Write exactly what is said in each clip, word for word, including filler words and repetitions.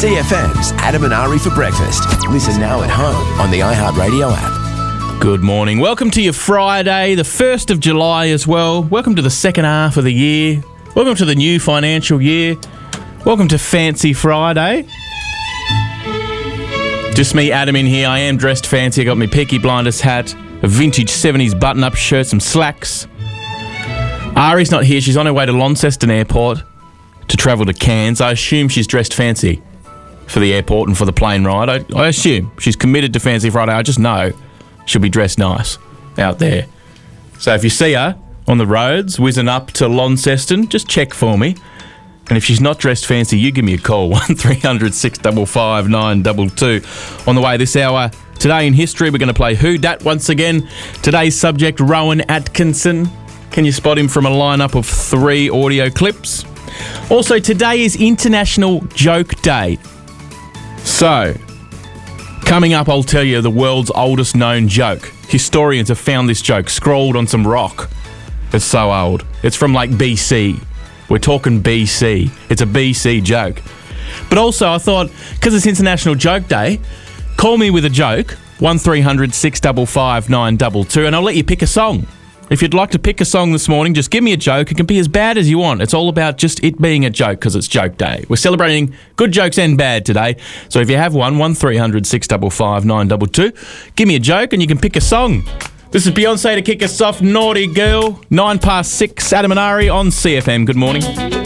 C F M's Adam and Ari for breakfast. Listen now at home on the iHeartRadio app. Good morning. Welcome to your Friday, the first of July as well. Welcome to the second half of the year. Welcome to the new financial year. Welcome to Fancy Friday. Just me, Adam, in here. I am dressed fancy. I got my Peaky Blinders hat, a vintage seventies button-up shirt, some slacks. Ari's not here. She's on her way to Launceston Airport to travel to Cairns. I assume she's dressed fancy for the airport and for the plane ride. I, I assume she's committed to Fancy Friday. I just know she'll be dressed nice out there. So if you see her on the roads, whizzing up to Launceston, just check for me. And if she's not dressed fancy, you give me a call, one three hundred six five five nine two two. On the way this hour, today in history, we're going to play Who Dat once again. Today's subject, Rowan Atkinson. Can you spot him from a lineup of three audio clips? Also, today is International Joke Day. So, coming up, I'll tell you the world's oldest known joke. Historians have found this joke scrawled on some rock. It's so old. It's from like B C. We're talking B C. It's a B C joke. But also, I thought, because it's International Joke Day, call me with a joke, one three hundred six five five nine two two, and I'll let you pick a song. If you'd like to pick a song this morning, just give me a joke. It can be as bad as you want. It's all about just it being a joke because it's Joke Day. We're celebrating good jokes and bad today. So if you have one, one three hundred six five five nine two two, give me a joke and you can pick a song. This is Beyonce to kick us off, Naughty Girl. Nine past six, Adam and Ari on C F M. Good morning.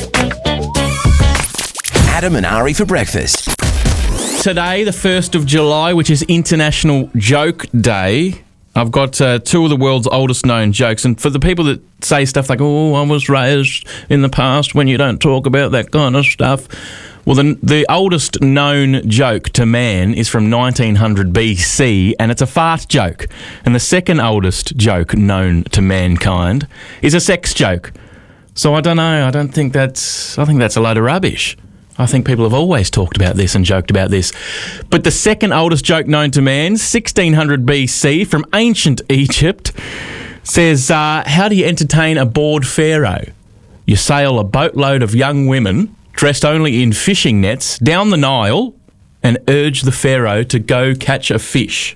Adam and Ari for breakfast. Today, the first of July, which is International Joke Day, I've got uh, two of the world's oldest known jokes. And for the people that say stuff like, oh, I was raised in the past when you don't talk about that kind of stuff. Well, the, the oldest known joke to man is from nineteen hundred B C, and it's a fart joke. And the second oldest joke known to mankind is a sex joke. So I don't know. I don't think that's... I think that's a load of rubbish. I think people have always talked about this and joked about this. But the second oldest joke known to man, sixteen hundred B C, from ancient Egypt, says, uh, how do you entertain a bored pharaoh? You sail a boatload of young women dressed only in fishing nets down the Nile and urge the pharaoh to go catch a fish.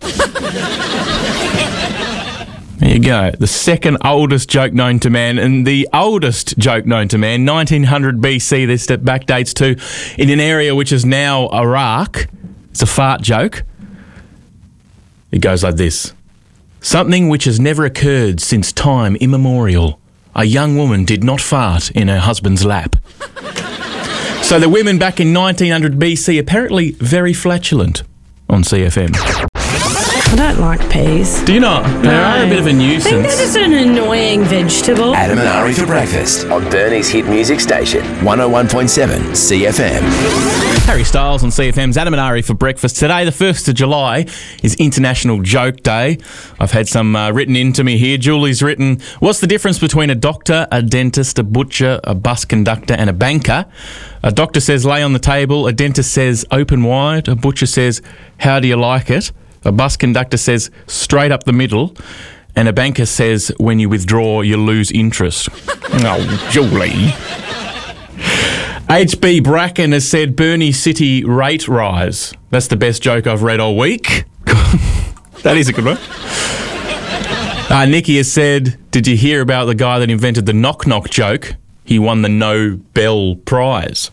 There you go. The second oldest joke known to man, and the oldest joke known to man, nineteen hundred B C, this backdates to, in an area which is now Iraq. It's a fart joke. It goes like this. Something which has never occurred since time immemorial. A young woman did not fart in her husband's lap. So the women back in nineteen hundred B C apparently very flatulent on C F M. I don't like peas. Do you not? No. They are a bit of a nuisance. I think they're just an annoying vegetable. Adam and Ari for breakfast on Burnie's hit music station, one oh one point seven C F M. Harry Styles on C F M's Adam and Ari for breakfast. Today, the first of July, is International Joke Day. I've had some uh, written into me here. Julie's written, what's the difference between a doctor, a dentist, a butcher, a bus conductor and a banker? A doctor says, lay on the table. A dentist says, open wide. A butcher says, how do you like it? A bus conductor says, straight up the middle. And a banker says, when you withdraw, you lose interest. Oh, Julie. H B Bracken has said, Burnie City rate rise. That's the best joke I've read all week. That is a good one. Uh, Nikki has said, did you hear about the guy that invented the knock-knock joke? He won the Nobel Prize.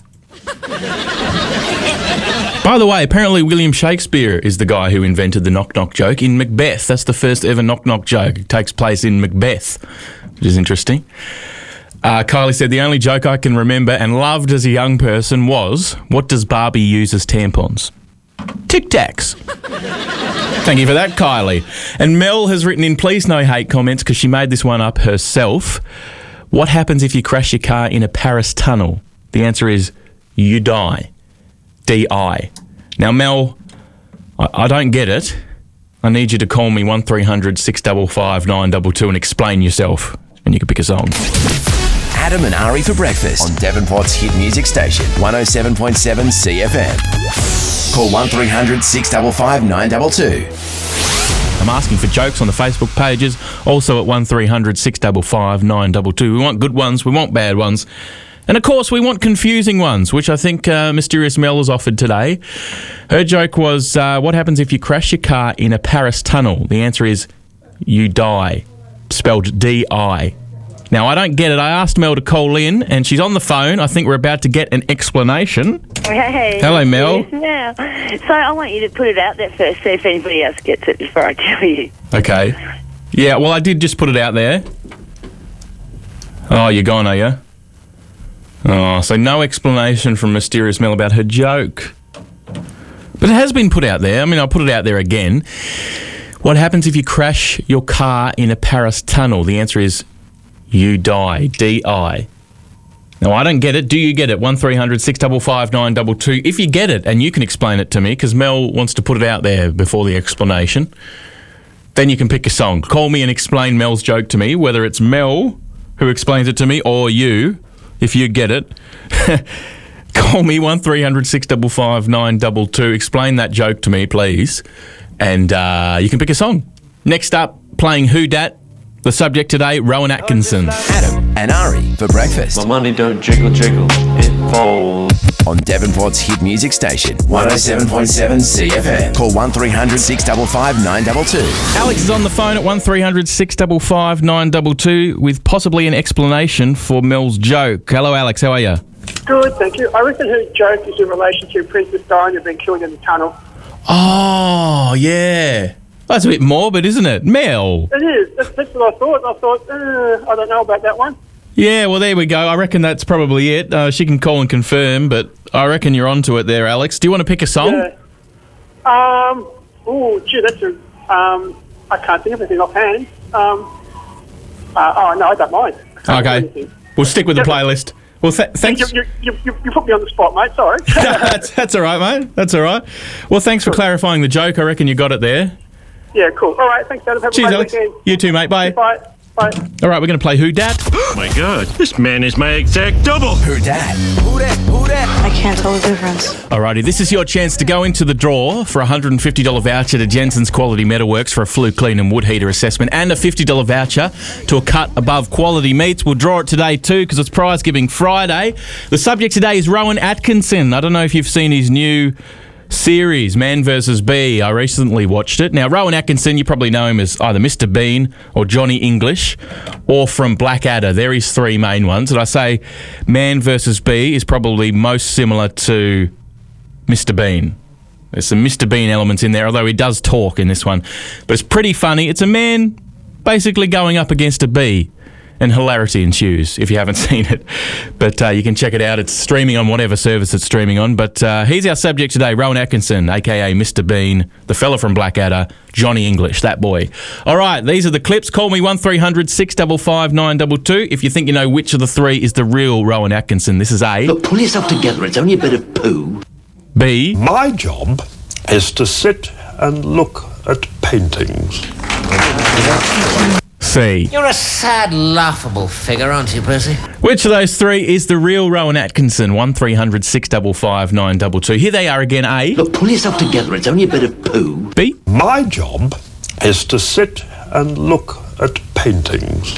By the way, apparently William Shakespeare is the guy who invented the knock-knock joke in Macbeth. That's the first ever knock-knock joke. It takes place in Macbeth, which is interesting. Uh, Kylie said, the only joke I can remember and loved as a young person was, what does Barbie use as tampons? Tic Tacs. Thank you for that, Kylie. And Mel has written in, please no hate comments, because she made this one up herself. What happens if you crash your car in a Paris tunnel? The answer is, you die. D I. Now, Mel, I, I don't get it. I need you to call me one three hundred six five five nine two two and explain yourself, and you can pick a song. Adam and Ari for breakfast on Devonport's hit music station, one oh seven point seven C F M. Call one three hundred six five five nine two two. I'm asking for jokes on the Facebook pages, also at one three hundred six five five nine two two. We want good ones, we want bad ones, And of course, we want confusing ones, which I think uh, Mysterious Mel has offered today. Her joke was, uh, what happens if you crash your car in a Paris tunnel? The answer is, you die. Spelled D I. Now, I don't get it. I asked Mel to call in, and she's on the phone. I think we're about to get an explanation. Hey. Hello, Mel. Yes, now. So I want you to put it out there first, see if anybody else gets it before I tell you. Okay. Yeah, well, I did just put it out there. Oh, you're gone, are you? Oh, so no explanation from Mysterious Mel about her joke. But it has been put out there. I mean, I'll put it out there again. What happens if you crash your car in a Paris tunnel? The answer is, you die. D I. Now, I don't get it. Do you get it? one three hundred six five five nine two two. If you get it, and you can explain it to me, because Mel wants to put it out there before the explanation, then you can pick a song. Call me and explain Mel's joke to me, whether it's Mel who explains it to me or you, if you get it. Call me one three hundred six five five nine two two. Explain that joke to me, please. And uh, you can pick a song. Next up, playing Who Dat. The subject today, Rowan Atkinson. Adam and Ari for breakfast. My money don't jiggle jiggle, it falls. On Devonport's hit music station, one oh seven point seven C F M. Call one three hundred six five five nine two two. Alex is on the phone at one three hundred six five five nine two two with possibly an explanation for Mel's joke. Hello, Alex. How are you? Good, thank you. I reckon her joke is in relation to Princess Diana being killed in the tunnel. Oh, yeah. That's a bit morbid, isn't it? Mel. It is. That's, that's what I thought. I thought, uh, I don't know about that one. Yeah, well, there we go. I reckon that's probably it. Uh, she can call and confirm, but I reckon you're onto it there, Alex. Do you want to pick a song? Yeah. Um. Oh, gee, that's a. Um. I can't think of anything offhand. Um. Uh, oh no, I don't mind. I can't Okay. think of anything. We'll stick with the playlist. Well, th- thanks. You, you, you, you put me on the spot, mate. Sorry. that's, that's all right, mate. That's all right. Well, thanks for clarifying the joke. I reckon you got it there. Yeah, cool. All right, thanks, Adam. Have Cheers, a great Alex. weekend. You too, mate. Bye. Bye. Bye. All right, we're going to play Who Dat. My God, this man is my exact double. Who dat? Who dat? Who dat? I can't tell the difference. Alrighty, this is your chance to go into the draw for a one hundred fifty dollars voucher to Jensen's Quality Metalworks for a flue clean and wood heater assessment, and a fifty dollars voucher to a cut above quality meats. We'll draw it today too because it's Prize Giving Friday. The subject today is Rowan Atkinson. I don't know if you've seen his new series, Man versus Bee. I recently watched it. Now, Rowan Atkinson, you probably know him as either Mister Bean or Johnny English, or from Blackadder. They're his three main ones. And I say Man versus Bee is probably most similar to Mister Bean. There's some Mister Bean elements in there, although he does talk in this one. But it's pretty funny. It's a man basically going up against a bee, and hilarity ensues if you haven't seen it. But uh, you can check it out. It's streaming on whatever service it's streaming on. But uh, he's our subject today, Rowan Atkinson, a k a. Mister Bean, the fella from Blackadder, Johnny English, that boy. All right, these are the clips. Call me one three hundred six five five nine two two if you think you know which of the three is the real Rowan Atkinson. This is A. Look, pull yourself together. It's only a bit of poo. B. My job is to sit and look at paintings. C. You're a sad, laughable figure, aren't you, Percy? Which of those three is the real Rowan Atkinson? one three hundred six five five nine two two. Here they are again. A. Look, pull yourself together. It's only a bit of poo. B. My job is to sit and look at paintings.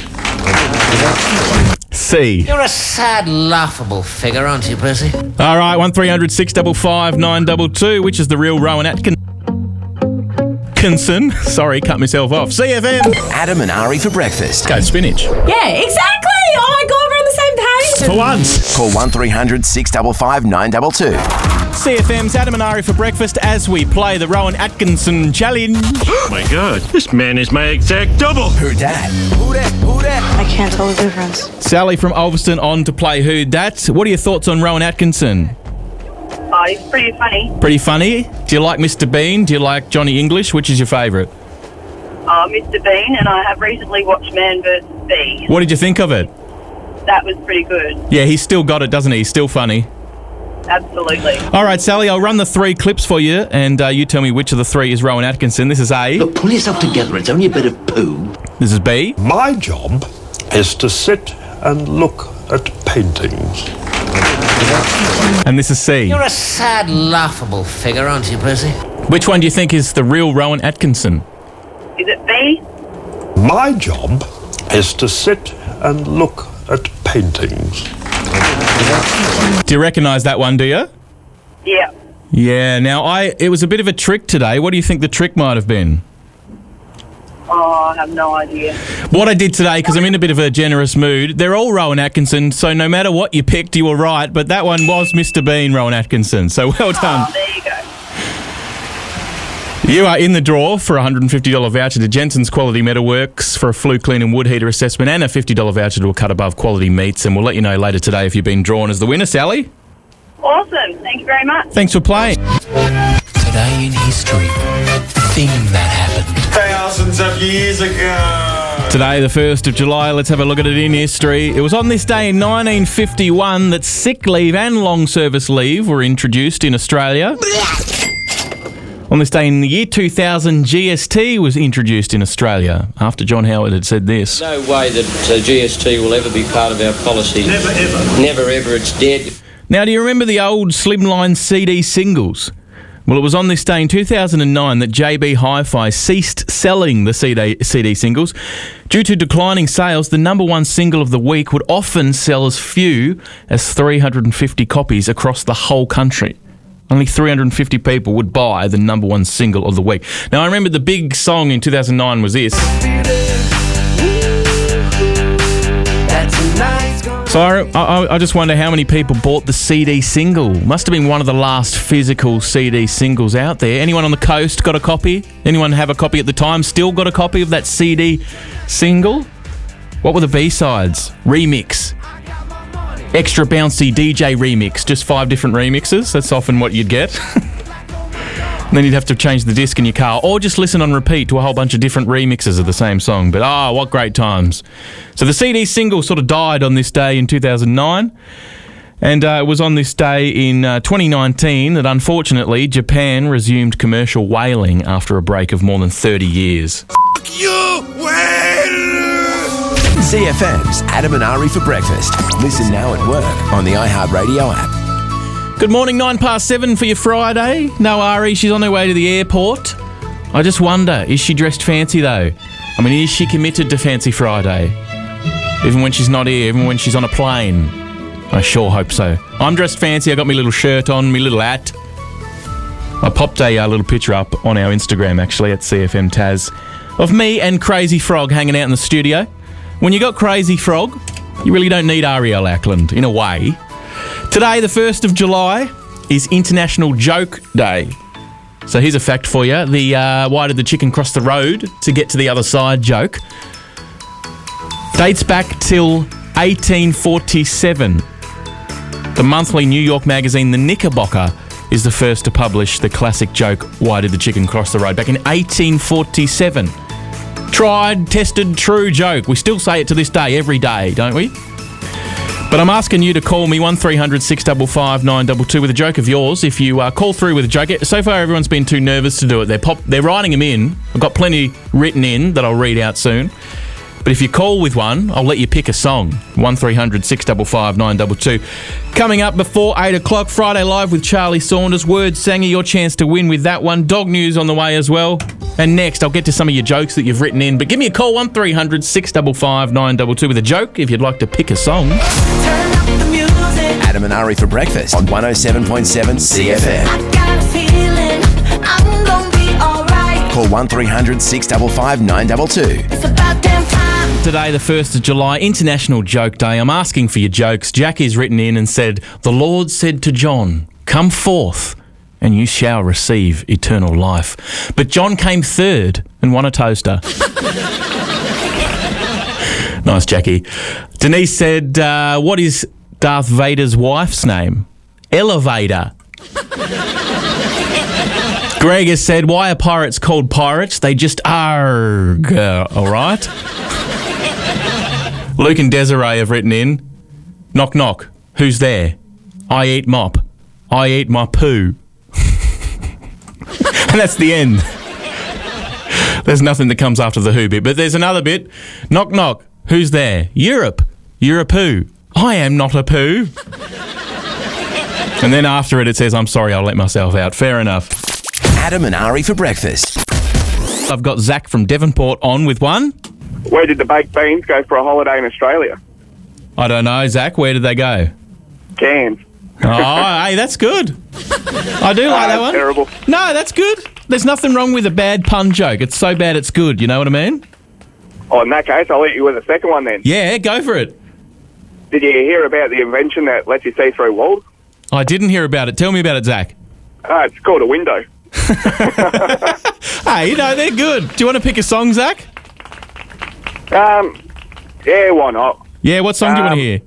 C. You're a sad, laughable figure, aren't you, Percy? All right, one three hundred six five five nine two two. Which is the real Rowan Atkinson? Atkinson. Sorry, cut myself off. C F M. Adam and Ari for breakfast. Go spinach. Yeah, exactly. Oh my God, we're on the same page. For once. Call one three hundred six five five nine two two. C F M's Adam and Ari for breakfast as we play the Rowan Atkinson challenge. My God, this man is my exact double. Who dat? Who dat? Who dat? I can't tell the difference. Sally from Ulverston on to play Who Dat. What are your thoughts on Rowan Atkinson? Oh, he's pretty funny. Pretty funny. Do you like Mister Bean? Do you like Johnny English? Which is your favourite? Oh, Mister Bean, and I have recently watched Man versus Bee. What did you think of it? That was pretty good. Yeah, he's still got it, doesn't he? He's still funny. Absolutely. All right, Sally, I'll run the three clips for you, and uh, you tell me which of the three is Rowan Atkinson. This is A. Look, pull yourself together. It's only a bit of poo. This is B. My job is to sit and look at paintings. And this is C. You're a sad, laughable figure, aren't you, Percy? Which one do you think is the real Rowan Atkinson? Is it B? My job is to sit and look at paintings. Do you recognise that one, do you? Yeah. Yeah, now, I it was a bit of a trick today. What do you think the trick might have been? Oh, I have no idea. What I did today, because I'm in a bit of a generous mood, they're all Rowan Atkinson, so no matter what you picked, you were right, but that one was Mister Bean, Rowan Atkinson, so well done. Oh, there you go. You are in the draw for a one hundred fifty dollars voucher to Jensen's Quality Metalworks for a flue clean and wood heater assessment and a fifty dollars voucher to a Cut Above Quality Meats, and we'll let you know later today if you've been drawn as the winner, Sally. Awesome. Thank you very much. Thanks for playing. Today in history, the thing that happened. Thousands of years ago. Today, the first of July, let's have a look at it in history. It was on this day in nineteen fifty-one that sick leave and long service leave were introduced in Australia. On this day in the year two thousand, G S T was introduced in Australia after John Howard had said this. No way that uh, G S T will ever be part of our policy. Never ever. Never ever, it's dead. Now, do you remember the old Slimline C D singles? Well, it was on this day in two thousand nine that J B Hi-Fi ceased selling the C D, C D singles. Due to declining sales, the number one single of the week would often sell as few as three hundred fifty copies across the whole country. Only three hundred fifty people would buy the number one single of the week. Now, I remember the big song in two thousand nine was this. So I, I, I just wonder how many people bought the C D single. Must have been one of the last physical C D singles out there. Anyone on the coast got a copy? Anyone have a copy at the time? Still got a copy of that C D single? What were the B-sides? Remix. Extra bouncy D J remix. Just five different remixes. That's often what you'd get. And then you'd have to change the disc in your car or just listen on repeat to a whole bunch of different remixes of the same song. But ah, oh, what great times. So the C D single sort of died on this day in two thousand nine. And uh, it was on this day in uh, twenty nineteen that unfortunately Japan resumed commercial whaling after a break of more than thirty years. F*** you, whale! C F M's Adam and Ari for breakfast. Listen now at work on the iHeartRadio app. Good morning, nine past seven for your Friday. No, Ari, she's on her way to the airport. I just wonder, is she dressed fancy though? I mean, is she committed to Fancy Friday? Even when she's not here, even when she's on a plane? I sure hope so. I'm dressed fancy. I got my little shirt on, my little hat. I popped a uh, little picture up on our Instagram, actually, at C F M Taz, of me and Crazy Frog hanging out in the studio. When you got Crazy Frog, you really don't need Ariel Ackland, in a way. Today, the first of July, is International Joke Day. So here's a fact for you. The uh, why did the chicken cross the road to get to the other side joke dates back till eighteen forty-seven. The monthly New York magazine The Knickerbocker is the first to publish the classic joke, why did the chicken cross the road, back in eighteen forty-seven. Tried, tested, true joke. We still say it to this day, every day, don't we? But I'm asking you to call me one three hundred six five five nine two two with a joke of yours. If you uh, call through with a joke, so far everyone's been too nervous to do it. They're pop, they're writing them in. I've got plenty written in that I'll read out soon. But if you call with one, I'll let you pick a song. one three hundred six five five nine two two. Coming up before eight o'clock, Friday Live with Charlie Saunders. Word Sanger, your chance to win with that one. Dog news on the way as well. And next, I'll get to some of your jokes that you've written in. But give me a call, one three hundred six five five nine two two with a joke if you'd like to pick a song. Turn up the music. Adam and Ari for breakfast on one oh seven point seven C F M. I got a feeling I'm gonna be alright. Call one three hundred six five five nine two two. It's about damn time. Today, the first of July, International Joke Day. I'm asking for your jokes. Jackie's written in and said, the Lord said to John, come forth and you shall receive eternal life. But John came third and won a toaster. Nice, Jackie. Denise said, uh, what is Darth Vader's wife's name? Elevator. Greg has said, why are pirates called pirates? They just arg, uh, all right? Luke and Desiree have written in, knock knock, who's there? I eat mop. I eat my poo. And that's the end. There's nothing that comes after the who bit, but there's another bit. Knock knock, who's there? Europe. You're a poo. I am not a poo. And then after it, it says, I'm sorry, I'll let myself out. Fair enough. Adam and Ari for breakfast. I've got Zach from Devonport on with one. Where did the baked beans go for a holiday in Australia? I don't know, Zach. Where did they go? Cans. Oh, hey, that's good. I do like Ah, that one. terrible. No, that's good. There's nothing wrong with a bad pun joke. It's so bad it's good, you know what I mean? Oh, in that case, I'll let you with the second one then. Yeah, go for it. Did you hear about the invention that lets you see through walls? I didn't hear about it. Tell me about it, Zach. Ah, it's called a window. Hey, you know, they're good. Do you want to pick a song, Zach? Um, yeah, why not? Yeah, what song do you want Um, to hear?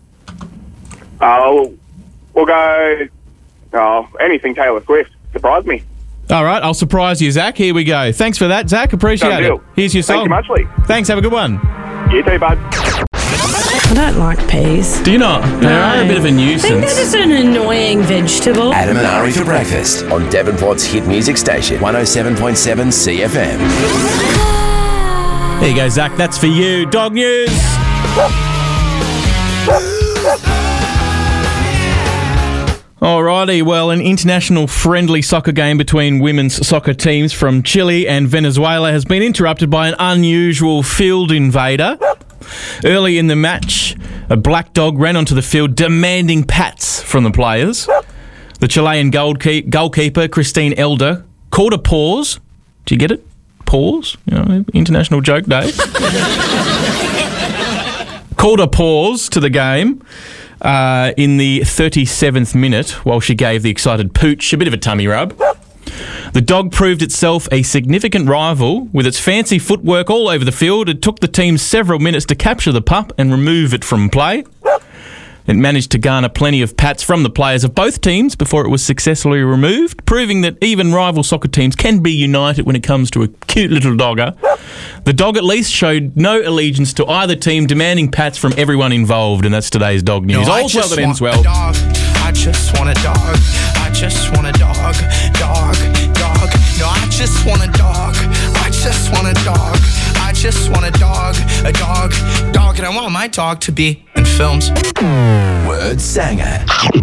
Oh, we'll go. Oh, anything Taylor Swift. Surprise me. All right, I'll surprise you, Zach. Here we go. Thanks for that, Zach. Appreciate Done it. deal. Here's your song. Thank you muchly. Thanks. Have a good one. You too, bud. I don't like peas. Do you not? They are a bit of a I think they're nuisance. just an annoying vegetable. Adam and Ari for breakfast on Devonport's hit music station, one oh seven point seven C F M. There you go, Zach. That's for you. Dog news. Alrighty, well, an international friendly soccer game between women's soccer teams from Chile and Venezuela has been interrupted by an unusual field invader. Early in the match, a black dog ran onto the field demanding pats from the players. The Chilean goalkeep- goalkeeper, Christine Elder, called a pause. Do you get it? Pause? You know, International Joke Day. Called a pause to the game uh, in the thirty-seventh minute while she gave the excited Pooch a bit of a tummy rub. The dog proved itself a significant rival. With its fancy footwork all over the field, it took the team several minutes to capture the pup and remove it from play. It managed to garner plenty of pats from the players of both teams before it was successfully removed, proving that even rival soccer teams can be united when it comes to a cute little dogger. The dog at least showed no allegiance to either team, demanding pats from everyone involved, and that's today's dog news. No, I All's well just that ends want well. a dog. I just want a dog. I just want a dog. Dog, dog. No, I just want a dog. I just want a dog. I just want a dog. A dog, dog. And I want my dog to be in films. Word Sanger.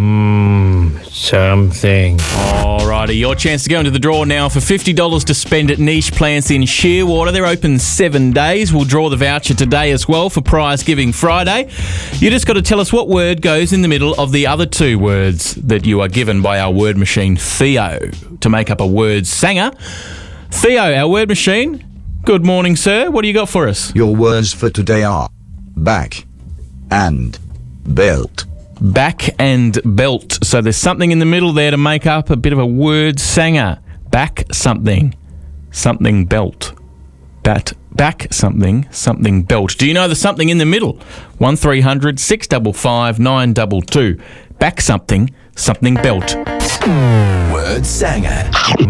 Mmm, something. Alrighty, your chance to go into the draw now for fifty dollars to spend at Niche Plants in Shearwater. They're open seven days. We'll draw the voucher today as well for Prize Giving Friday. You just got to tell us what word goes in the middle of the other two words that you are given by our word machine, Theo, to make up a word sanger. Theo, our word machine, good morning, sir. What do you got for us? Your words for today are back and belt. Back and belt. So there's something in the middle there to make up a bit of a word sanger. Back something. Something belt. Bat, back something. Something belt. Do you know the something in the middle? one three hundred six five five nine two two. Back something. Something belt. Word Sanger.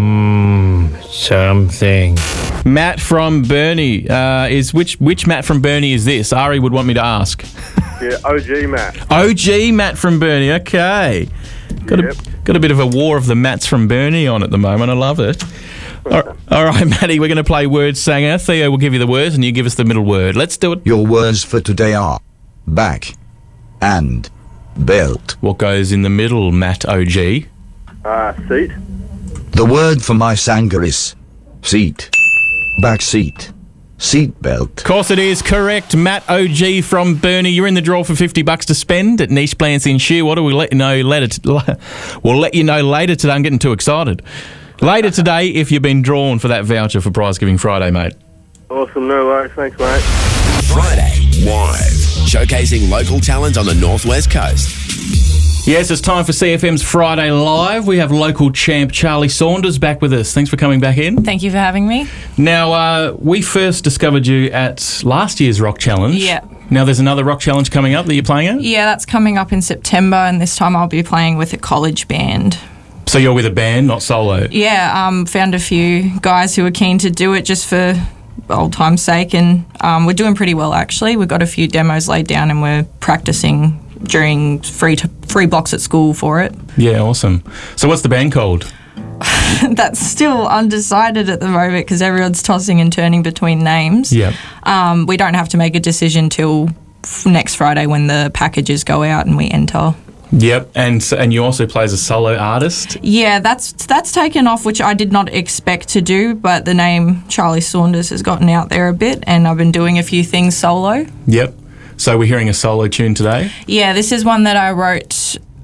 Mmm, something. Matt from Burnie. Uh, is which which Matt from Burnie is this? Ari would want me to ask. Yeah, O G Matt. O G Matt from Burnie. Okay. Got Yep. a got a bit of a war of the Matts from Burnie on at the moment. I love it. all, all right, Matty, we're going to play Word Sanger. Theo will give you the words and you give us the middle word. Let's do it. Your words for today are back and belt. What goes in the middle, Matt O G? Uh, seat. The word for my sanger is seat. Back seat. Seat belt. Of course it is correct, Matt O G from Burnie. You're in the draw for fifty bucks to spend at Niche Plants in Shearwater. We'll let you know later. T- we'll let you know later today. I'm getting too excited. Later today, if you've been drawn for that voucher for Prize Giving Friday, mate. Awesome, no worries. Thanks, mate. Friday Live. Showcasing local talent on the Northwest Coast. Yes, it's time for C F M's Friday Live. We have local champ Charlie Saunders back with us. Thanks for coming back in. Thank you for having me. Now, uh, we first discovered you at last year's Rock Challenge. Yeah. Now, there's another Rock Challenge coming up that you're playing at? Yeah, that's coming up in September, and this time I'll be playing with a college band. So you're with a band, not solo? Yeah, um, found a few guys who are keen to do it just for old time's sake, and um, we're doing pretty well, actually. We've got a few demos laid down, and we're practicing during free t- free blocks at school for it. Yeah, awesome. So what's the band called? That's still undecided at the moment because everyone's tossing and turning between names. Yeah. Um, we don't have to make a decision till f- next Friday when the packages go out and we enter. Yep, and so, and you also play as a solo artist? Yeah, that's that's taken off, which I did not expect to do, but the name Charlie Saunders has gotten out there a bit, and I've been doing a few things solo. Yep. So we're hearing a solo tune today? Yeah, this is one that I wrote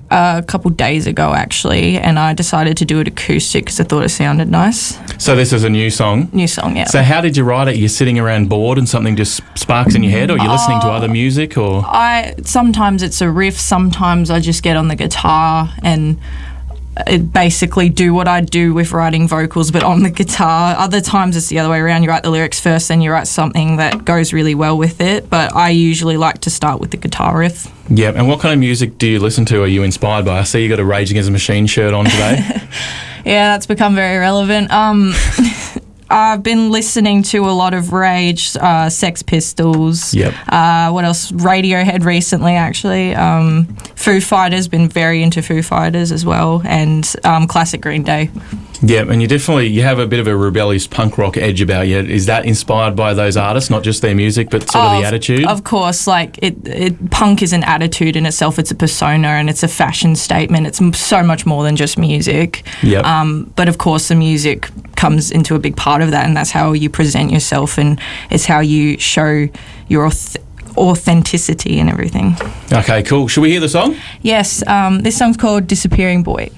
a couple days ago, actually, and I decided to do it acoustic because I thought it sounded nice. So this is a new song? New song, yeah. So how did you write it? You're sitting around bored and something just sparks in your head, or you're listening to Oh. other music, or...? I sometimes it's a riff, sometimes I just get on the guitar and it basically do what I do with writing vocals, but on the guitar. Other times it's the other way around. You write the lyrics first, then you write something that goes really well with it. But I usually like to start with the guitar riff. Yeah, and what kind of music do you listen to? Are you inspired by? I see you got a Rage Against the Machine shirt on today. Yeah, that's become very relevant. Um, I've been listening to a lot of Rage, uh, Sex Pistols. Yep. Uh, what else? Radiohead recently, actually. Um, Foo Fighters, been very into Foo Fighters as well, and um, classic Green Day. Yeah, and you definitely you have a bit of a rebellious punk rock edge about you. Is that inspired by those artists, not just their music, but sort of the attitude? Of course, like it, it, punk is an attitude in itself. It's a persona and it's a fashion statement. It's m- so much more than just music. Yep. Um, but of course, the music comes into a big part of that, and that's how you present yourself, and it's how you show your auth- authenticity and everything. Okay, cool. Should we hear the song? Yes, um, this song's called Disappearing Boy.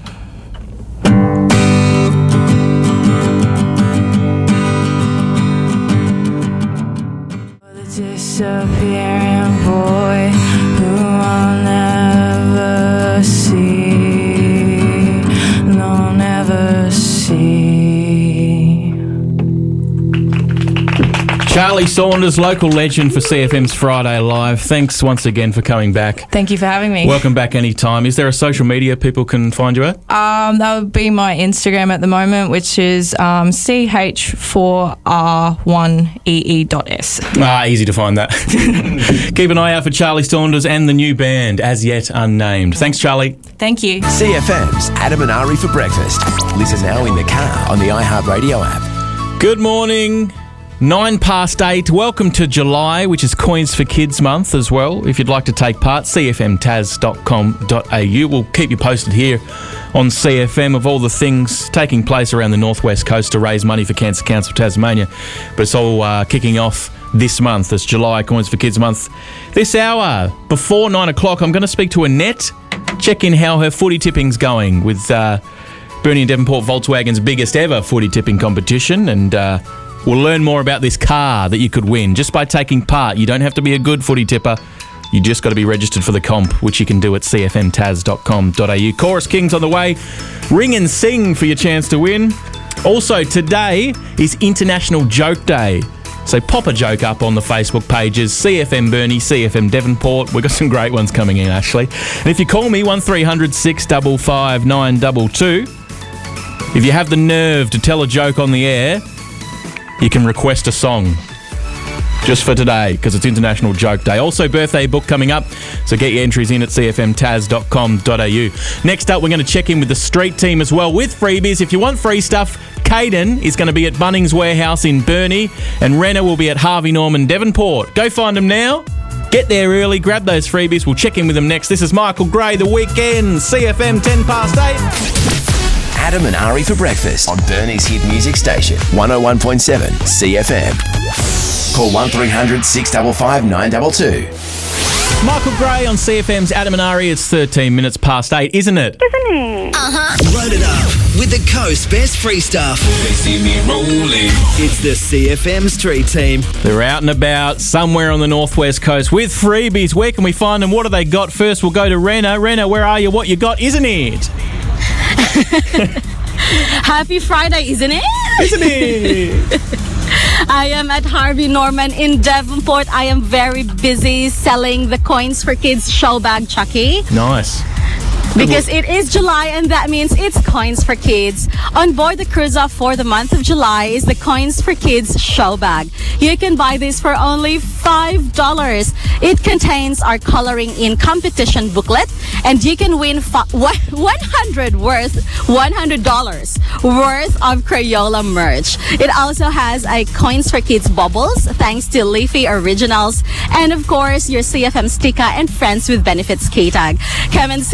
Disappearing boy who I'll never see, no, never see. Charlie Saunders, local legend for C F M's Friday Live. Thanks once again for coming back. Thank you for having me. Welcome back anytime. Is there a social media people can find you at? Um, that would be my Instagram at the moment, which is um, C H four R one E E dot S. Ah, easy to find that. Keep an eye out for Charlie Saunders and the new band, As Yet Unnamed. Thanks, Charlie. Thank you. C F M's Adam and Ari for breakfast. Listen now in the car on the iHeartRadio app. Good morning. Nine past eight. Welcome to July, which is Coins for Kids Month as well. If you'd like to take part, c f m taz dot com dot a u. We'll keep you posted here on C F M of all the things taking place around the northwest coast to raise money for Cancer Council Tasmania. But it's all uh, kicking off this month. It's July Coins for Kids Month. This hour, before nine o'clock, I'm going to speak to Annette, check in how her footy tipping's going with uh, Burnie and Devonport Volkswagen's biggest ever footy tipping competition, and uh, we'll learn more about this car that you could win just by taking part. You don't have to be a good footy tipper. You just got to be registered for the comp, which you can do at c f m taz dot com dot a u. Chorus Kings on the way. Ring and sing for your chance to win. Also, today is International Joke Day. So pop a joke up on the Facebook pages, C F M Burnie, C F M Devonport. We've got some great ones coming in, actually. And if you call me, one three hundred six five five nine two two, if you have the nerve to tell a joke on the air, you can request a song just for today because it's International Joke Day. Also, birthday book coming up, so get your entries in at c f m taz dot com dot a u. Next up, we're going to check in with the street team as well with freebies. If you want free stuff, Caden is going to be at Bunnings Warehouse in Burnie, and Renner will be at Harvey Norman Devonport. Go find them now. Get there early, grab those freebies. We'll check in with them next. This is Michael Gray, The Weekend, C F M ten past eight. Adam and Ari for breakfast on Burnie's hit music station, one oh one point seven C F M. Call one three hundred six five five nine two two. Michael Gray on C F M's Adam and Ari. It's thirteen minutes past eight, isn't it? Isn't it? Uh-huh. Load it up with the Coast Best Free Stuff. They see me rolling. It's the C F M Street Team. They're out and about somewhere on the northwest coast with freebies. Where can we find them? What have they got? First, we'll go to Renna. Renna, where are you? What you got, isn't it? Happy Friday, isn't it? Isn't it? I am at Harvey Norman in Devonport. I am very busy selling the Coins for Kids show bag, Chucky. Nice. Because it is July, and that means it's Coins for Kids. On board the cruise off for the month of July is the Coins for Kids show bag. You can buy this for only five dollars. It contains our coloring in competition booklet, and you can win fi- one hundred worth one hundred dollars worth of Crayola merch. It also has a Coins for Kids bubbles, thanks to Leafy Originals, and of course your C F M sticker and Friends with Benefits K-tag. Come and see me.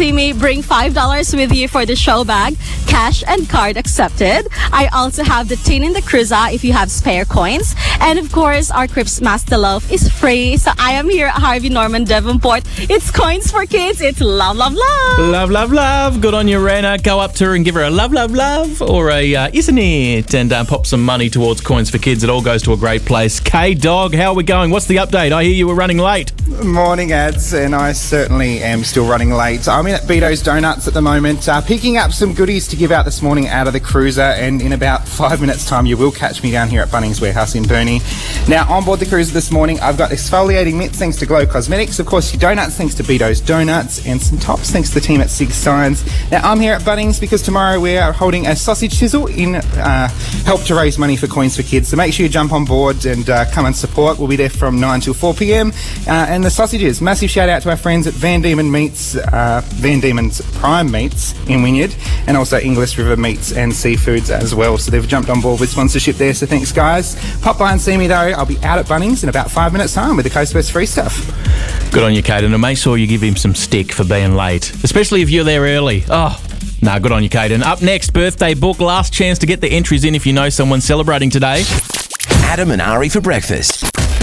Bring five dollars with you for the show bag. Cash and card accepted. I also have the tin in the cruiser if you have spare coins. And of course, our Crips Master Loaf is free. So I am here at Harvey Norman, Devonport. It's Coins for Kids. It's love, love, love. Love, love, love. Good on you, Rena. Go up to her and give her a love, love, love or a uh, isn't it? And uh, pop some money towards Coins for Kids. It all goes to a great place. K-Dog, how are we going? What's the update? I hear you were running late. Morning, Ads, and I certainly am still running late. I'm in at Beato's Donuts at the moment, uh, picking up some goodies to give out this morning out of the cruiser, and in about five minutes' time you will catch me down here at Bunnings Warehouse in Burnie. Now, on board the cruiser this morning, I've got exfoliating mitts thanks to Glow Cosmetics, of course your donuts thanks to Beato's Donuts, and some tops thanks to the team at Six Signs. Now, I'm here at Bunnings because tomorrow we are holding a sausage sizzle in uh, help to raise money for Coins for Kids, so make sure you jump on board and uh, come and support. We'll be there from nine till four p.m. Uh, and the sausages, massive shout out to our friends at Van Diemen Meats, uh, Van Diemen's Prime Meats in Wynyard, and also English River Meats and Seafoods as well. So they've jumped on board with sponsorship there, so thanks guys. Pop by and see me though. I'll be out at Bunnings in about five minutes time with the Coast West free stuff. Good on you, Caden, and make sure you give him some stick for being late, especially if you're there early. Oh, no, nah, good on you, Caden. Up next, birthday book. Last chance to get the entries in if you know someone celebrating today. Adam and Ari for breakfast.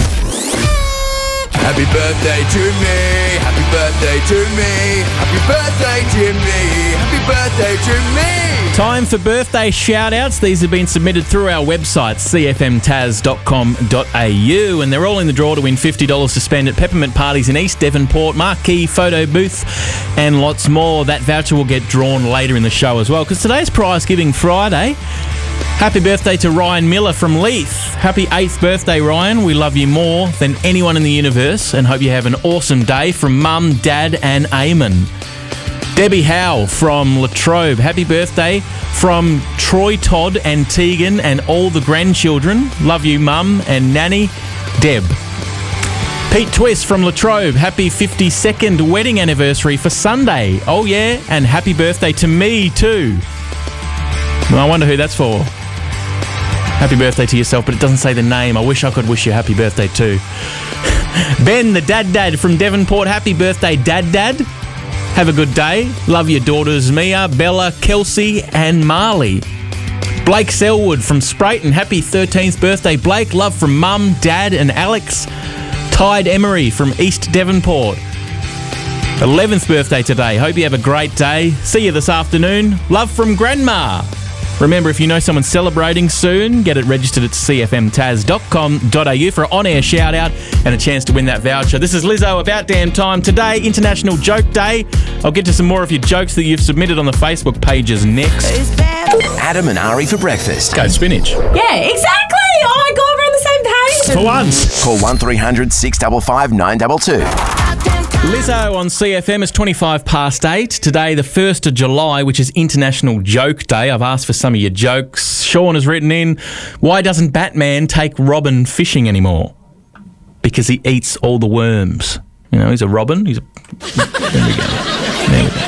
Happy birthday to me, happy birthday to me, happy birthday to me, happy birthday to me. Time for birthday shout-outs. These have been submitted through our website, c f m taz dot com dot a u, and they're all in the draw to win fifty dollars to spend at Peppermint Parties in East Devonport, Marquee Photo Booth, and lots more. That voucher will get drawn later in the show as well, because today's Prize Giving Friday. Happy birthday to Ryan Miller from Leith. Happy eighth birthday, Ryan. We love you more than anyone in the universe and hope you have an awesome day from Mum, Dad and Eamon. Debbie Howe from Latrobe. Happy birthday from Troy Todd and Tegan and all the grandchildren. Love you, Mum and Nanny. Deb. Pete Twist from Latrobe. Happy fifty-second wedding anniversary for Sunday. Oh yeah, and happy birthday to me too. Well, I wonder who that's for. Happy birthday to yourself, but it doesn't say the name. I wish I could wish you a happy birthday too. Ben, the dad dad from Devonport. Happy birthday, dad dad. Have a good day. Love your daughters, Mia, Bella, Kelsey and Marley. Blake Selwood from Sprayton. Happy thirteenth birthday, Blake. Love from Mum, Dad and Alex. Tide Emery from East Devonport. eleventh birthday today. Hope you have a great day. See you this afternoon. Love from Grandma. Remember, if you know someone celebrating soon, get it registered at c f m taz dot com dot a u for an on-air shout-out and a chance to win that voucher. This is Lizzo, About Damn Time. Today, International Joke Day. I'll get to some more of your jokes that you've submitted on the Facebook pages next. Adam and Ari for breakfast. Go spinach. Yeah, exactly. Oh my God, we're on the same page. For once. Call one three hundred six five five nine two two. Lizzo on C F M is twenty-five past eight. Today, the first of July, which is International Joke Day. I've asked for some of your jokes. Sean has written in, why doesn't Batman take Robin fishing anymore? Because he eats all the worms. You know, he's a Robin. He's a... There we go. There we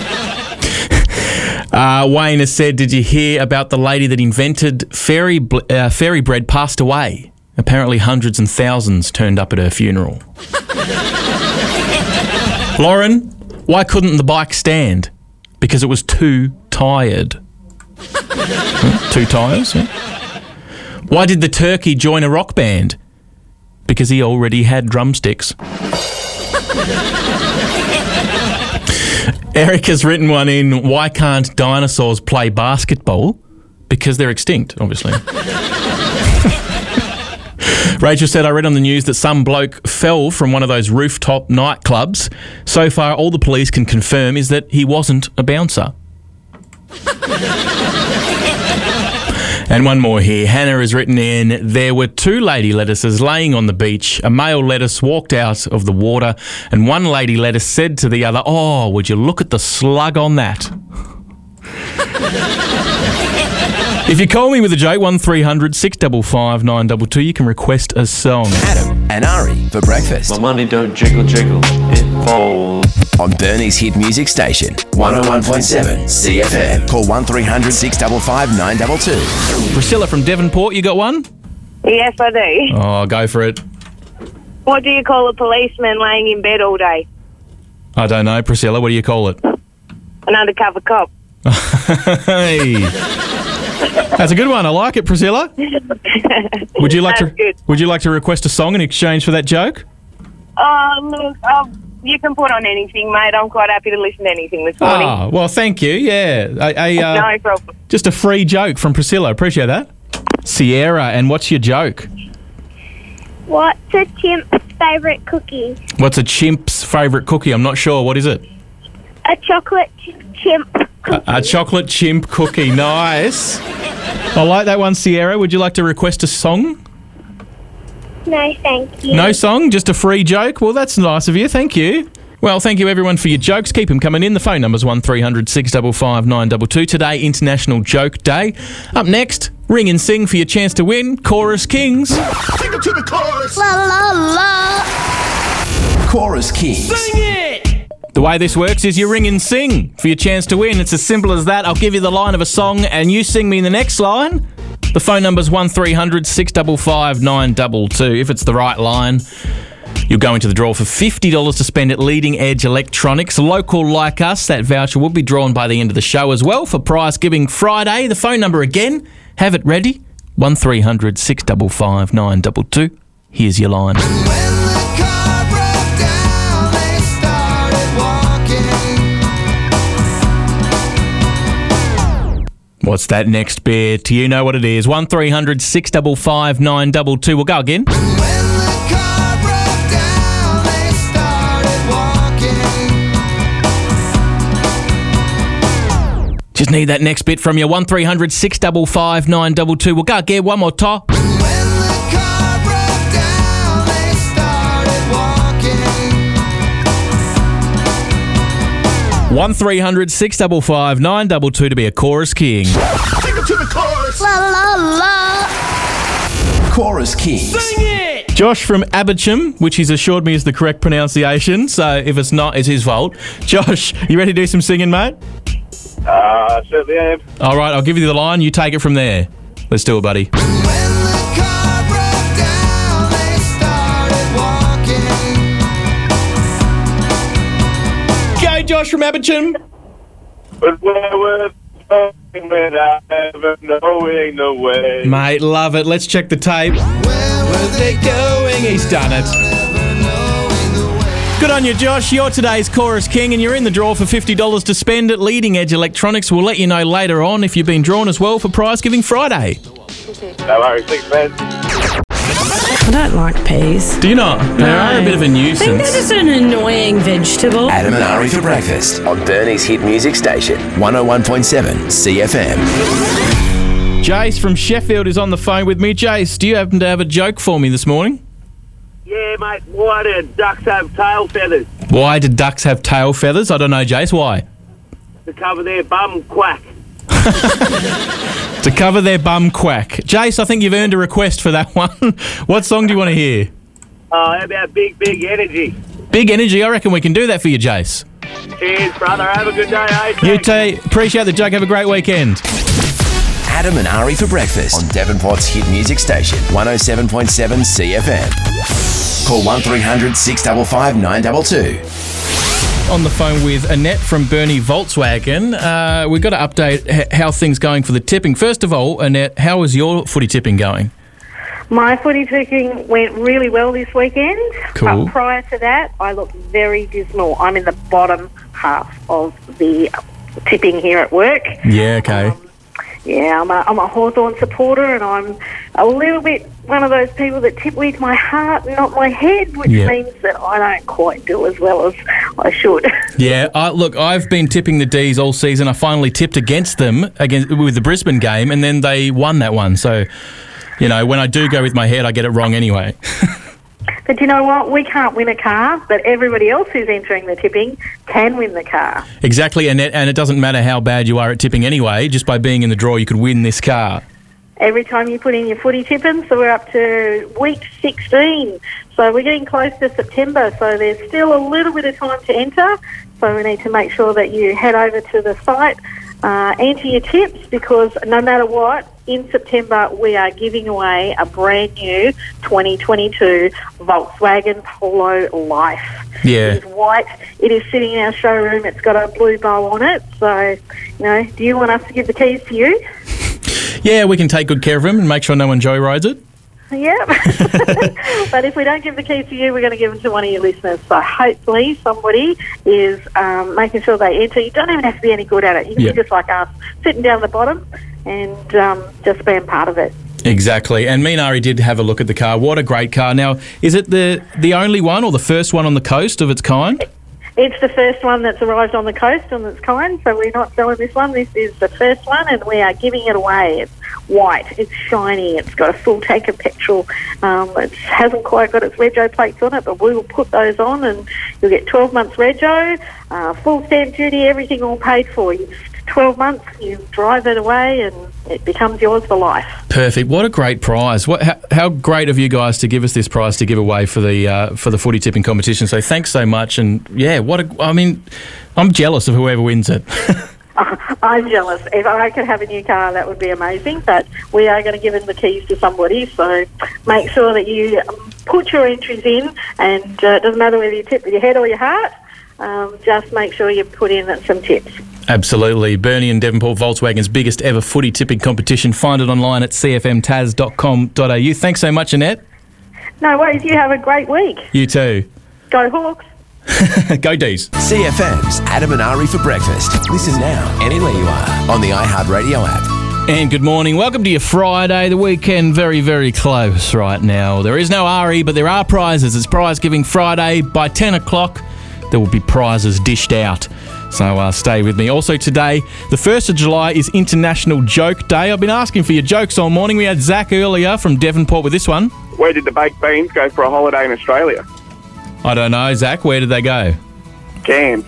go. Uh, Wayne has said, did you hear about the lady that invented fairy, uh, fairy bread passed away? Apparently hundreds and thousands turned up at her funeral. Lauren, why couldn't the bike stand? Because it was too tired. Huh? Two tyres? Yeah. Why did the turkey join a rock band? Because he already had drumsticks. Eric has written one in, why can't dinosaurs play basketball? Because they're extinct, obviously. Rachel said, I read on the news that some bloke fell from one of those rooftop nightclubs. So far, all the police can confirm is that he wasn't a bouncer. And one more here. Hannah has written in, there were two lady lettuces laying on the beach. A male lettuce walked out of the water and one lady lettuce said to the other, oh, would you look at the slug on that? If you call me with a joke, one three hundred six five five nine two two, you can request a song. Adam and Ari for breakfast. My money don't jiggle jiggle, it falls. On Burnie's hit music station, one oh one point seven C F M. Call one three hundred six five five nine two two. Priscilla from Devonport, you got one? Yes, I do. Oh, go for it. What do you call a policeman laying in bed all day? I don't know, Priscilla, what do you call it? An undercover cop. Hey. That's a good one. I like it, Priscilla. Would you like That's to good. Would you like to request a song in exchange for that joke? Oh, look, um, you can put on anything, mate. I'm quite happy to listen to anything this morning. Ah, well, thank you. Yeah. A, a, uh, No problem. Just a free joke from Priscilla. Appreciate that. Sierra, and what's your joke? What's a chimp's favourite cookie? What's a chimp's favourite cookie? I'm not sure. What is it? A chocolate ch- chimp. A, a chocolate chimp cookie. Nice. I like that one, Sierra. Would you like to request a song? No, thank you. No song, just a free joke? Well, that's nice of you. Thank you. Well, thank you, everyone, for your jokes. Keep them coming in. The phone number's one three hundred six five five nine two two. Today, International Joke Day. Up next, ring and sing for your chance to win Chorus Kings. Take it to the chorus. La la la. Chorus Kings. Sing it. The way this works is you ring and sing for your chance to win. It's as simple as that. I'll give you the line of a song and you sing me the next line. The phone number's one three hundred six five five nine two two. If it's the right line, you'll go into the draw for fifty dollars to spend at Leading Edge Electronics. Local like us, that voucher will be drawn by the end of the show as well for Prize Giving Friday. The phone number again, have it ready, one three hundred six five five nine two two. Here's your line. What's that next bit? Do you know what it is? one three hundred six five five nine two two. We'll go again. Just need that next bit from you. one three hundred six five five nine two two. We'll go again one more time. one three hundred six five five nine two two to be a Chorus King. Take it to the chorus. La la la. Chorus Kings. Sing it. Josh from Abercham, which he's assured me is the correct pronunciation, so if it's not, it's his fault. Josh, you ready to do some singing, mate? Uh, certainly am. All right, I'll give you the line. You take it from there. Let's do it, buddy. Go, Josh from Abercham. But where we're going without ever knowing the way. Mate, love it. Let's check the tape. Where were they going? He's done it. Good on you, Josh. You're today's Chorus King, and you're in the draw for fifty dollars to spend at Leading Edge Electronics. We'll let you know later on if you've been drawn as well for Prize Giving Friday. No worries, thanks, man. I don't like peas. Do you not? They No. are a bit of a I think they're nuisance. just an annoying vegetable. Adam and Ari for breakfast on Bernie's hit music station, one oh one point seven C F M. Jace from Sheffield is on the phone with me. Jace, do you happen to have a joke for me this morning? Yeah, mate. Why do ducks have tail feathers? Why do ducks have tail feathers? I don't know, Jace. Why? To cover their bum quack. To cover their bum quack. Jace, I think you've earned a request for that one. What song do you want to hear? Oh, how about big, big energy? Big Energy. I reckon we can do that for you, Jace. Cheers, brother. Have a good day, eh? You too. Appreciate the joke. Have a great weekend. Adam and Ari for breakfast on Devonport's hit music station, one oh seven point seven C F M. Call one three hundred six five five nine two two. On the phone with Annette from Bernie Volkswagen. Uh, we've got to update h- how things going for the tipping. First of all, Annette, how is your footy tipping going? My footy tipping went really well this weekend. Cool. But prior to that, I looked very dismal. I'm in the bottom half of the tipping here at work. Yeah, okay. Um, yeah, I'm a, I'm a Hawthorn supporter, and I'm a little bit one of those people that tip with my heart, not my head, which Yeah. means that I don't quite do as well as I should. Yeah, I, look, I've been tipping the D's all season. I finally tipped against them against with the Brisbane game, and then they won that one. So, you know, when I do go with my head, I get it wrong anyway. But you know what? We can't win a car, but everybody else who's entering the tipping can win the car. Exactly, and it, and it doesn't matter how bad you are at tipping anyway. Just by being in the draw, you could win this car. Every time you put in your footy tipping, so we're up to week sixteen. So we're getting close to September, so there's still a little bit of time to enter. So we need to make sure that you head over to the site, uh, enter your tips, because no matter what, in September we are giving away a brand new twenty twenty-two Volkswagen Polo Life. Yeah. It is white. It is sitting in our showroom. It's got a blue bow on it. So, you know, do you want us to give the keys to you? Yeah, we can take good care of him and make sure no one joyrides it. Yeah. But if we don't give the keys to you, we're going to give them to one of your listeners. So hopefully somebody is um, making sure they enter. You don't even have to be any good at it. You can Yeah. be just like us, sitting down the bottom and um, just being part of it. Exactly. And me and Ari did have a look at the car. What a great car. Now, is it the, the only one or the first one on the coast of its kind? It's the first one that's arrived on the coast on its kind, so we're not selling this one. This is the first one, and we are giving it away. It's white, it's shiny, it's got a full tank of petrol. Um, it hasn't quite got its rego plates on it, but we will put those on, and you'll get twelve months rego, uh, full stamp duty, everything all paid for. You twelve months, you drive it away, and it becomes yours for life. Perfect. What a great prize. What, how, how great of you guys to give us this prize to give away for the uh, for the footy tipping competition. So thanks so much. And yeah, what a, I mean, I'm jealous of whoever wins it. I'm jealous. If I could have a new car, that would be amazing. But we are going to give in the keys to somebody. So make sure that you put your entries in, and uh, it doesn't matter whether you tip with your head or your heart. Um, just make sure you put in some tips. Absolutely. Bernie and Devonport Volkswagen's biggest ever footy tipping competition. Find it online at c f m taz dot com dot a u. Thanks so much, Annette. No worries. You have a great week. You too. Go Hawks. Go D's. C F M's Adam and Ari for breakfast. Listen now, anywhere you are, on the iHeartRadio app. And good morning. Welcome to your Friday. The weekend very, very close right now. There is no Ari, but there are prizes. It's Prize Giving Friday. By ten o'clock, there will be prizes dished out. So uh, stay with me. Also today, the first of July is International Joke Day. I've been asking for your jokes all morning. We had Zach earlier from Devonport with this one. Where did the baked beans go for a holiday in Australia? I don't know. Zach, where did they go? Cairns.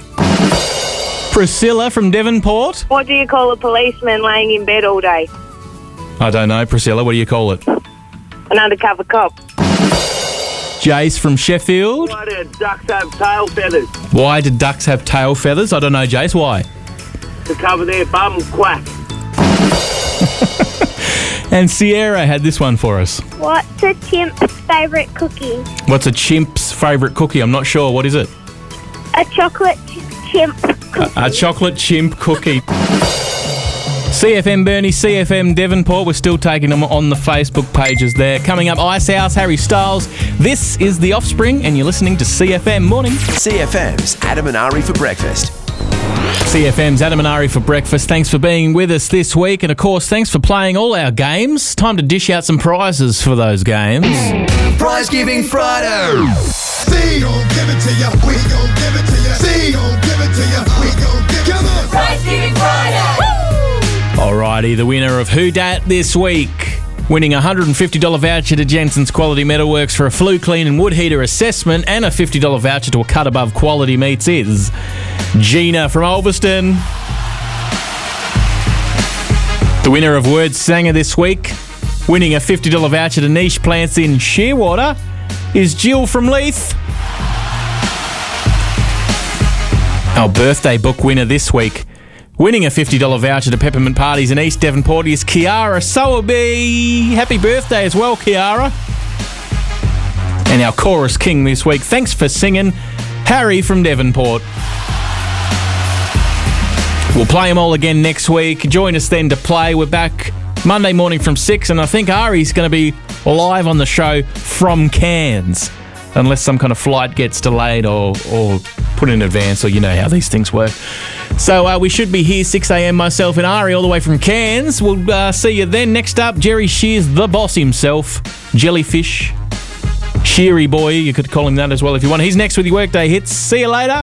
Priscilla from Devonport. What do you call a policeman laying in bed all day? I don't know. Priscilla, what do you call it? An undercover cop. Jace from Sheffield. Why do ducks have tail feathers? Why do ducks have tail feathers? I don't know, Jace. Why? To cover their bum quack. And Sierra had this one for us. What's a chimp's favourite cookie? What's a chimp's favourite cookie? I'm not sure. What is it? A chocolate ch- chimp cookie. A, a chocolate chimp cookie. C F M Bernie, C F M Devonport. We're still taking them on the Facebook pages there. Coming up, Ice House, Harry Styles. This is The Offspring, and you're listening to C F M. Morning. C F M's Adam and Ari for breakfast. C F M's Adam and Ari for breakfast. Thanks for being with us this week. And, of course, thanks for playing all our games. Time to dish out some prizes for those games. Prize Giving Friday. C gon' give it to ya, we gon' give it to ya. C gon' give it to ya, we gon' give it to ya. Prize Giving Friday. Alrighty, the winner of Who Dat this week, winning a one hundred fifty dollars voucher to Jensen's Quality Metalworks for a flue clean and wood heater assessment and a fifty dollars voucher to a Cut Above Quality Meats is Gina from Ulverston. The winner of Word Sanger this week, winning a fifty dollars voucher to Niche Plants in Shearwater, is Jill from Leith. Our birthday book winner this week, winning a fifty dollars voucher to Peppermint Parties in East Devonport, is Kiara Sowerby. Happy birthday as well, Kiara. And our chorus king this week, thanks for singing, Harry from Devonport. We'll play them all again next week. Join us then to play. We're back Monday morning from six, and I think Ari's going to be live on the show from Cairns, unless some kind of flight gets delayed or, or put in advance, or you know how these things work. So uh, we should be here six a.m. myself and Ari all the way from Cairns. We'll uh, see you then. Next up, Jerry Shears, the boss himself, Jellyfish, Sheary Boy, you could call him that as well if you want. He's next with your Workday Hits. See you later.